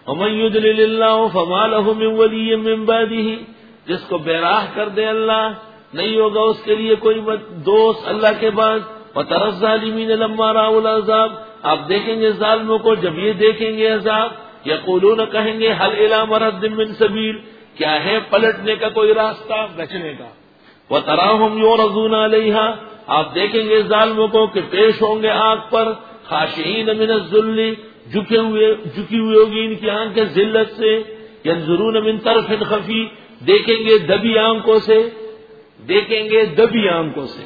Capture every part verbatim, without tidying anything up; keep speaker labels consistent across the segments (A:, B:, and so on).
A: ومن يضلل الله فما له من ولي من بعده، جس کو بے راہ کر دے اللہ نہیں ہوگا اس کے لیے کوئی دوست اللہ کے بعد. وترى الظالمين لما رأوا العذاب، آپ دیکھیں گے ظالموں کو جب یہ دیکھیں گے عذاب. یقولون کہیں گے هل الى مرد من سبیل، کیا ہے پلٹنے کا کوئی راستہ بچنے کا. وتراهم يعرضون عليها، آپ دیکھیں گے ظالموں کو کہ پیش ہوں گے آگ پر. خاشعین من الذل، جھکے ہوئے جھکی ہوئی ہوگی ان کی آنکھیں ذلت سے. ينظرون من طرف خفی، دیکھیں گے دبی آنکھوں سے، دیکھیں گے دبی آنکھوں سے.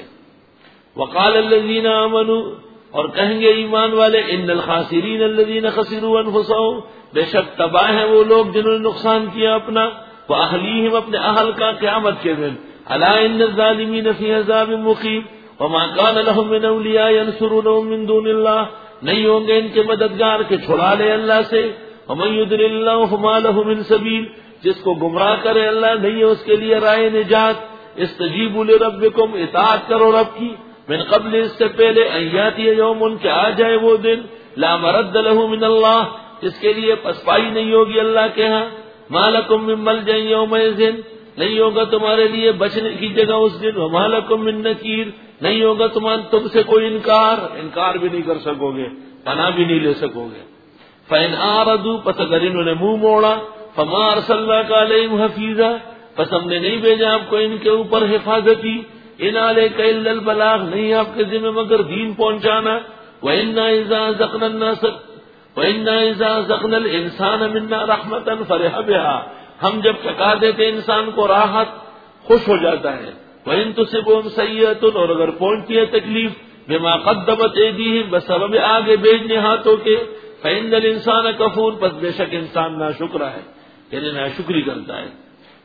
A: وقال الذين آمنوا، اور کہیں گے ایمان والے ان الخاسرین الذين خسروا انفسهم، بے شک تباہ ہیں وہ لوگ جنہوں نے نقصان کیا اپنا. واہلیہم، اپنے اہل کا قیامت کے دن. الا ان الظالمین فی عذاب مقیم وما كان لهم من اولیاء ينصرونهم من دون اللہ، نہیں ہوں گے ان کے مددگار کہ چھڑا لے اللہ سے. ومن يضلل الله فما له من سبیل، جس کو گمراہ کرے اللہ نہیں ہے اس کے لیے رائے نجات. استجیبوا لربکم، اطاعت کرو رب کی. من قبل، اس سے پہلے ان یاتی یوم، کہ آ جائے وہ دن. لا مرد له من اللہ، اس کے لیے پسپائی نہیں ہوگی اللہ کے ہاں. ما لکم من ملجأ یومئذ، نہیں ہوگا تمہارے لیے بچنے کی جگہ اس دن. وما لکم من نکیر، نہیں ہوگا تمہارے تم سے کوئی انکار، انکار بھی نہیں کر سکو گے، پناہ بھی نہیں لے سکو گے. فإن أعرضوا، پس اگر انہوں نے منہ موڑا. فما أرسلناك عليهم حفيظا، پس ہم نے نہیں بھیجا آپ کو ان کے اوپر حفاظتی. ان علیک الا البلاغ، نہیں آپ کے ذمہ مگر دین پہنچانا. وإنا إذا أذقنا الناس وإنا إذا أذقنا الإنسان منا رحمة فرح بها، ہم جب چکا دیتے انسان کو راحت خوش ہو جاتا ہے. وإن تصبهم سيئة، اور اگر پہنچتی ہے تکلیف بما قدمت أيديهم، بسبب آگے بھیجنے ہاتھوں کے. فإن الإنسان كفور، پس بے شک انسان ناشکر ہے، یعنی ناشکری کرتا ہے.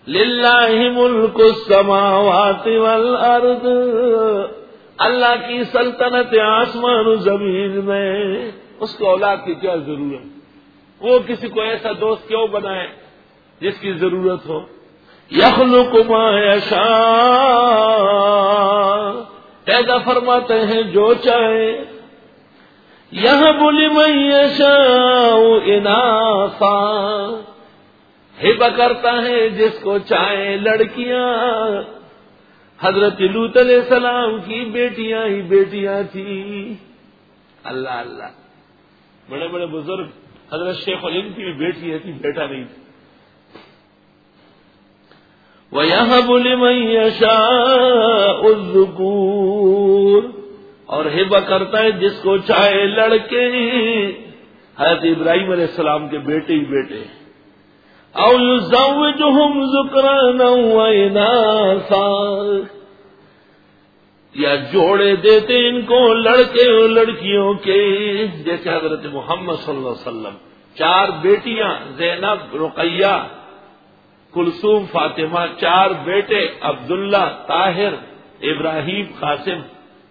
A: للہ ملک السماوات والارض، اللہ کی سلطنت آسمان و زمین میں. اس کو اولاد کی کیا ضرورت، وہ کسی کو ایسا دوست کیوں بنائے جس کی ضرورت ہو. یخلق ما یشاء، پیدا فرماتے ہیں جو چاہے. یہب لمن یشاء اناثا، ہبہ کرتا ہے جس کو چاہے لڑکیاں. حضرت لوط علیہ السلام کی بیٹیاں ہی بیٹیاں تھی. اللہ اللہ، بڑے بڑے بزرگ، حضرت شیخ الہند کی بھی بیٹی تھی، بیٹا نہیں تھی. وَيَهَبُ لِمَن يَشَاءُ الذُّكُورَ، اور ہبہ کرتا ہے جس کو چاہے لڑکے. حضرت ابراہیم علیہ السلام کے بیٹے ہی بیٹے. او یزوجہم ذکرانا واناثا، یا جوڑے دیتے ان کو لڑکے اور لڑکیوں کے. جیسے حضرت محمد صلی اللہ علیہ وسلم چار بیٹیاں، زینب، رقیہ، کلثوم، فاطمہ. چار بیٹے، عبداللہ، طاہر، ابراہیم، قاسم.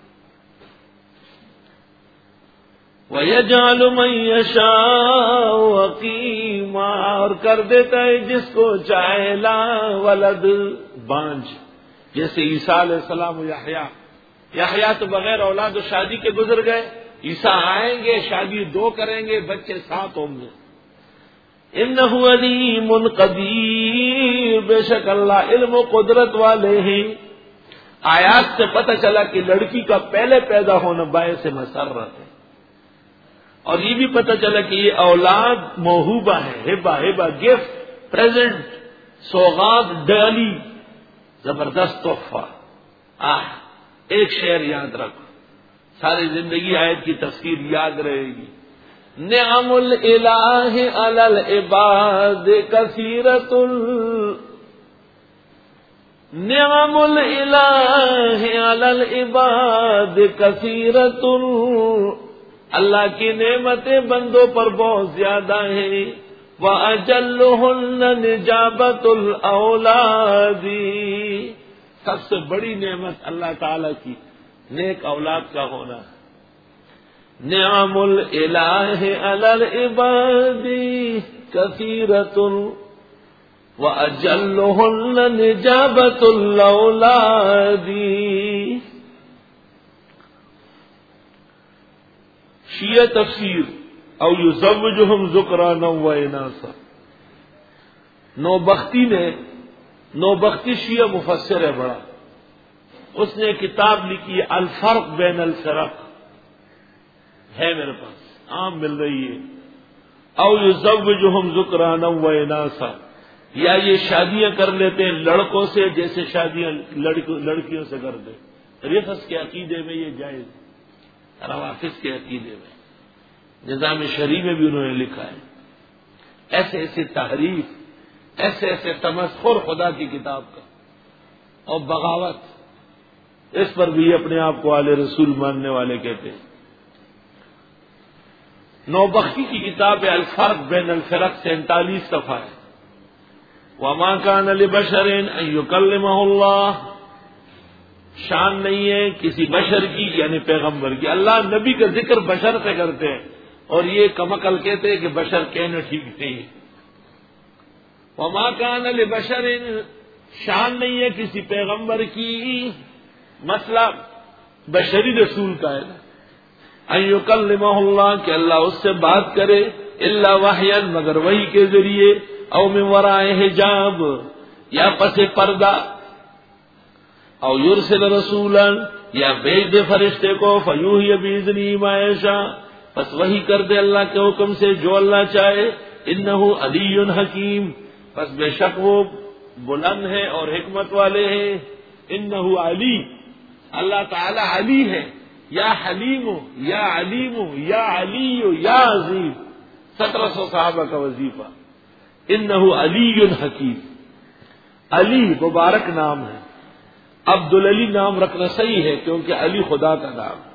A: وَيَجْعَلُ مَن يَشَاءُ عَقِيمًا، اور کر دیتا ہے جس کو چاہے لا ولد، بانج. جیسے عیسیٰ علیہ السلام و یحییٰ. یحییٰ تو بغیر اولاد و شادی کے گزر گئے، عیسیٰ آئیں گے، شادی دو کریں گے، بچے سات ہوں گے. اِنَّهُ عَلِيمٌ قَدِيرٌ، بے شک اللہ علم و قدرت والے ہیں. آیات سے پتہ چلا کہ لڑکی کا پہلے پیدا ہونا باعث مسرت ہے، اور یہ بھی پتہ چلا کہ یہ اولاد موہوبہ ہے، ہبہ ہبہ گفٹ، پریزنٹ، سوغات، ڈالی، زبردست تحفہ. آہ ایک شعر یاد رکھو، ساری زندگی آیت کی تفسیر یاد رہے گی. نعم الالہ علی العباد کثیرۃ، نعم الالہ علی العباد کثیرۃ، اللہ کی نعمتیں بندوں پر بہت زیادہ ہیں. وَأَجَلُّهُنَّ نِجَابَةُ الْأَوْلَادِ، سب سے بڑی نعمت اللہ تعالی کی نیک اولاد کا ہونا. نعم الالہ علی العباد کثیرۃ وَأَجَلُّهُنَّ نِجَابَةُ الْأَوْلَادِ. شیعہ تفسیر او یزوجہم ذکرانا و اناثا. نو بختی نے نو بختی شیعہ مفسر ہے بڑا، اس نے کتاب لکھی الفرق بین الفرق، ہے میرے پاس عام مل رہی ہے. او یزوجہم ذکرانا و اناثا، یا یہ شادیاں کر لیتے ہیں لڑکوں سے جیسے شادیاں لڑکیوں سے کرتے. رفض کے عقیدے میں یہ جائز، روافض کے عقیدے میں نظام شرعی میں بھی انہوں نے لکھا ہے. ایسے ایسے تحریف، ایسے ایسے تمسخر خدا کی کتاب کا اور بغاوت، اس پر بھی اپنے آپ کو آل رسول ماننے والے کہتے ہیں. نوبختی کی کتاب ہے الفرق بین الفرق، سینتالیس صفحہ ہے. وما كان لبشر ان يكلمه اللہ، شان نہیں ہے کسی بشر کی یعنی پیغمبر کی. اللہ نبی کا ذکر بشر سے کرتے ہیں اور یہ کمکل کہتے ہیں کہ بشر کہنا ٹھیک نہیں ہے. وما كان لبشر، شان نہیں ہے کسی پیغمبر کی، مسئلہ بشری رسول کا ہے نا، ان یکلمہ اللہ کہ اللہ اس سے بات کرے، الا وحیا مگر وحی کے ذریعے، او من ورائے حجاب یا پس پردہ، او یرسل رسولا یا بھیج دے فرشتے کو، فیوحی باذنہ ما یشاء پس وحی کر دے اللہ کے حکم سے جو اللہ چاہے. انہ علی حکیم پس بے شک وہ بلند ہے اور حکمت والے ہیں. انہ علی، اللہ تعالی علی ہے، یا حلیم یا علیم یا علی یا عظیم، سترہ سو صحابہ کا وظیفہ. انہ علی حکیم، علی مبارک نام ہے. عبدالعلی نام رکھنا صحیح ہے کیونکہ علی خدا کا نام ہے.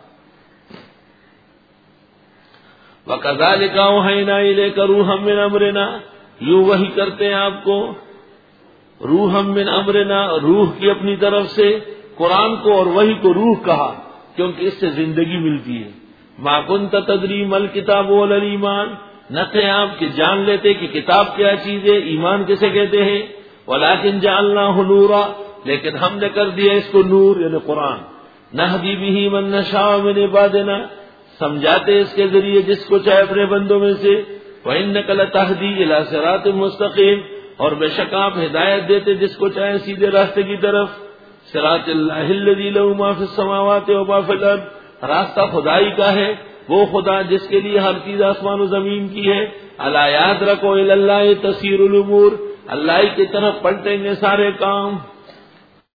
A: وَكَذَلِكَ أَوْحَيْنَا إِلَيْكَ رُوحًا مِّنْ أَمْرِنَا، یوں وحی کرتے ہیں آپ کو روحًا مِّنْ أَمْرِنَا، روح کی اپنی طرف سے. قرآن کو اور وحی کو روح کہا کیونکہ اس سے زندگی ملتی ہے. مَا كُنْتَ تَدْرِي مَا الْكِتَابُ وَلَا الْإِيمَانُ، نہ تھے آپ کہ جان لیتے کہ کتاب کیا چیز ہے، ایمان کسے کہتے ہیں. وَلَٰكِنْ جَعَلْنَاهُ نُورًا، لیکن ہم نے کر دیا اس کو نور یعنی قرآن. نَهْدِي بِهِ مَن نَّشَاءُ مِنْ عِبَادِنَا، سمجھاتے اس کے ذریعے جس کو چاہے اپنے بندوں میں سے. وَإِنَّكَ لَتَهْدِي إِلَىٰ صِرَاطٍ مُّسْتَقِيمٍ، اور بے شک آپ ہدایت دیتے جس کو چاہے سیدھے راستے کی طرف. صراط اللہ الذی لہ ما فی السماوات و ما فی الارض، راستہ خدائی کا ہے، وہ خدا جس کے لیے ہر چیز آسمان و زمین کی ہے. الا یاد رکھو الی اللہ تصیر الامور، اللہ کی طرف پلٹیں گے سارے کام.